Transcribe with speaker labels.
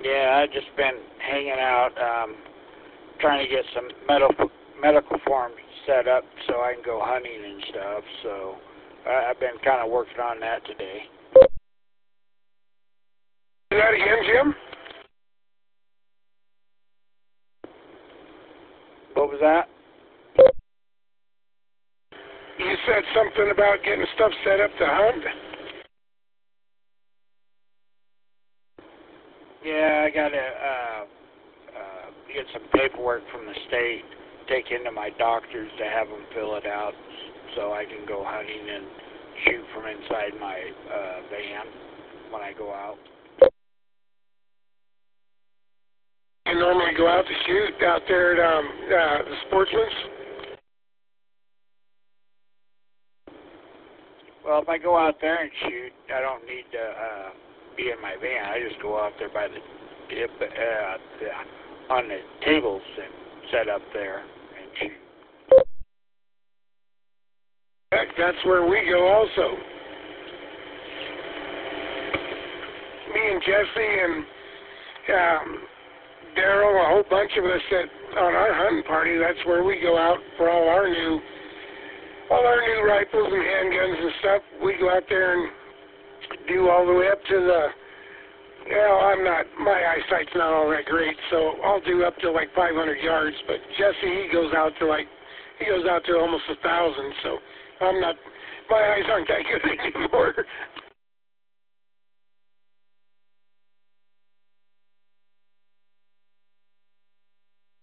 Speaker 1: Yeah, I've just been hanging out, trying to get some medical forms set up so I can go hunting and stuff. So I've been kind of working on that today.
Speaker 2: Do that again, Jim?
Speaker 1: What was that?
Speaker 2: You said something about getting stuff set up to hunt?
Speaker 1: Yeah, I gotta get some paperwork from the state, take into my doctors to have them fill it out so I can go hunting and shoot from inside my van when I go out.
Speaker 2: You normally go out to shoot out there at the Sportsman's?
Speaker 1: Well, if I go out there and shoot, I don't need to be in my van. I just go out there by the on the tables and set up there and shoot.
Speaker 2: Heck, that's where we go also. Me and Jesse and Daryl, a whole bunch of us that on our hunting party, that's where we go out for all our new rifles and handguns and stuff. We go out there and do all the way up to the, my eyesight's not all that great, so I'll do up to like 500 yards, but Jesse, he goes out to almost 1,000, so my eyes aren't that good anymore.